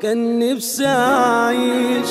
كان نفسي أعيش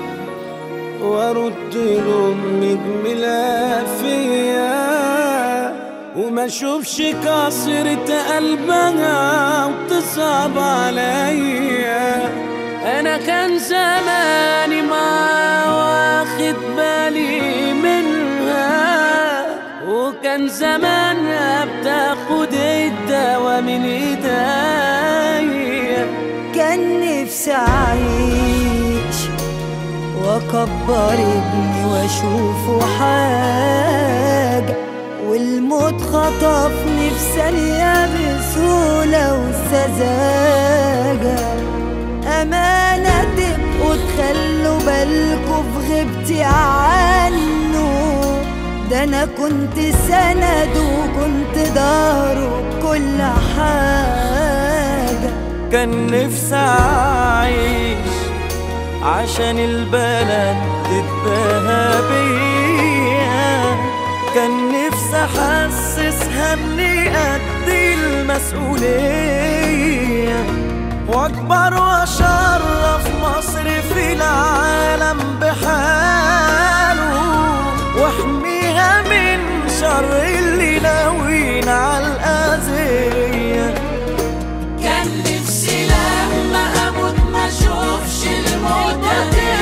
وأرد لأمي جميلة فيا وما أشوفش كسرة قلبها وتصعب عليا. أنا كان زماني ما واخد بالي منها وكان زمانها بتاخد الدوا من ايديا. كان نفسي أعيش وأكبر ابني وأشوفه حاجة والموت خطفني في ثانية بسهولة وسذاجة. أمانة تبقوا تخلوا بالكوا في غيبتي عنه، ده أنا كنت سند وكنت ضهره بكل حاجة. كان نفسي أعيش عشان البلد تتباهى بيا، كان نفسي أحسسها إني قد المسؤولية وأكبر وأشرف مصر في العالم بحاله وأحميها من شر اللي ناويين على الأذية. كان نفسي لما أموت ما أشوفش الموت دي.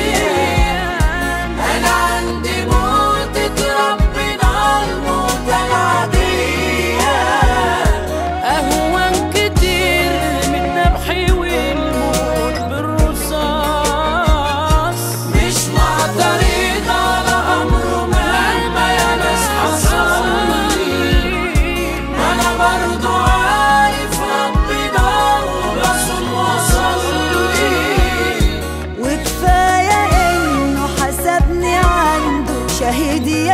أنا عندي موتة ربنا الموتة العادية أهون كتير من نبحي والموت بالرصاص. مش معترض على أمره مهما يا ناس حصلي، أنا برضو عارف ربنا وبصوم وأصلي. وكفاية إنه حسبني عنده شهيد